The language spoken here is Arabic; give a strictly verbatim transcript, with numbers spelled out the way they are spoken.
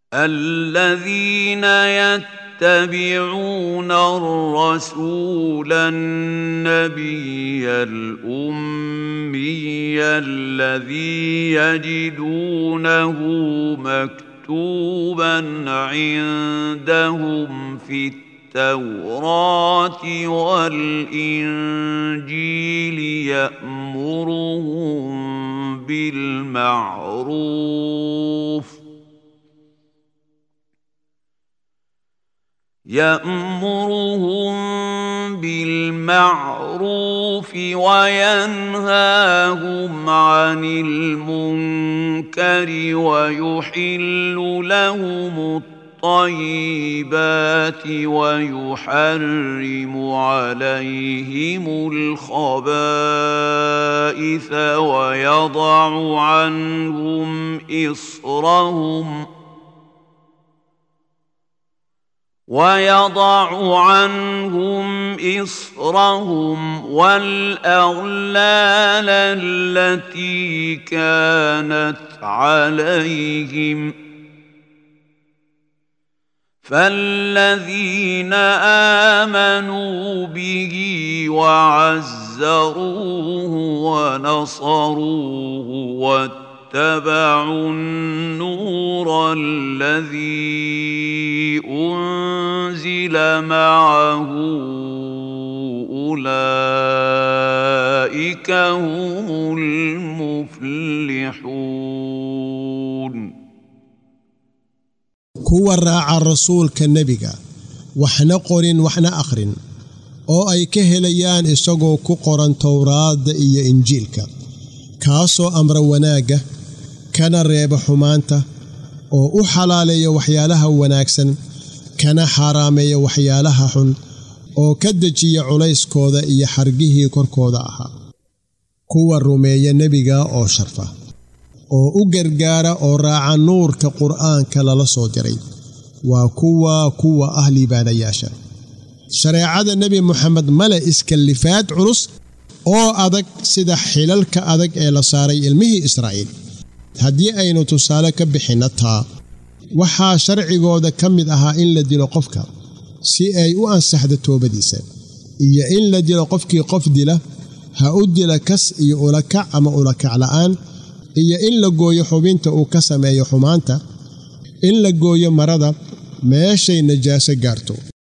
الذين يتبعون الرسول النبي الأمي الذي يجدونه مكتوبا عندهم في التوراة والإنجيل يأمرهم بالمعروف يأمرهم بالمعروف وينهاهم عن المنكر ويحل لهم الطيبات ويحرم عليهم الخبائث ويضع عنهم إصرهم ويضع عنهم إصرهم والأغلال التي كانت عليهم فالذين آمنوا به وعزروه ونصروه واتبعوا النور الذي أنزل معه أولئك هم المفلحون. kuwa raaca rasuulka nebiga waxna qorin waxna akhrin oo ay ka helayaan isagoo ku qoran towraadda iyo injiilka kaasoo amra wanaaga kana reeba xumaanta oo u xalaaleeya waxyaalaha wanaagsan kana xaraameeya waxyaalaha xun oo ka dejiya culayskooda iyo xargihii korkooda ahaa kuwa rumeeya nebiga oo sharfa oo u gargaara oo raaca nuurka qur'aanka lala soo diray waa kuwa kuwa ahli baanayaasha shareecada nebi moxamed male iskalifaad culus oo adag sida xilalka adag ee la saaray ilmihii Israa'iil haddii aynu tusaale ka bixinna taa waxaa sharcigooda ka mid ahaa in la dilo qofka si ay u ansaxdo toobadiisa iyo in la dilo qofkii qof dila ha u dila kas iyo ulakac ama ulakac la'aan iyo in la gooyo xubinta uu ka sameeyo xumaanta in la gooyo marada meeshay najaaso gaarto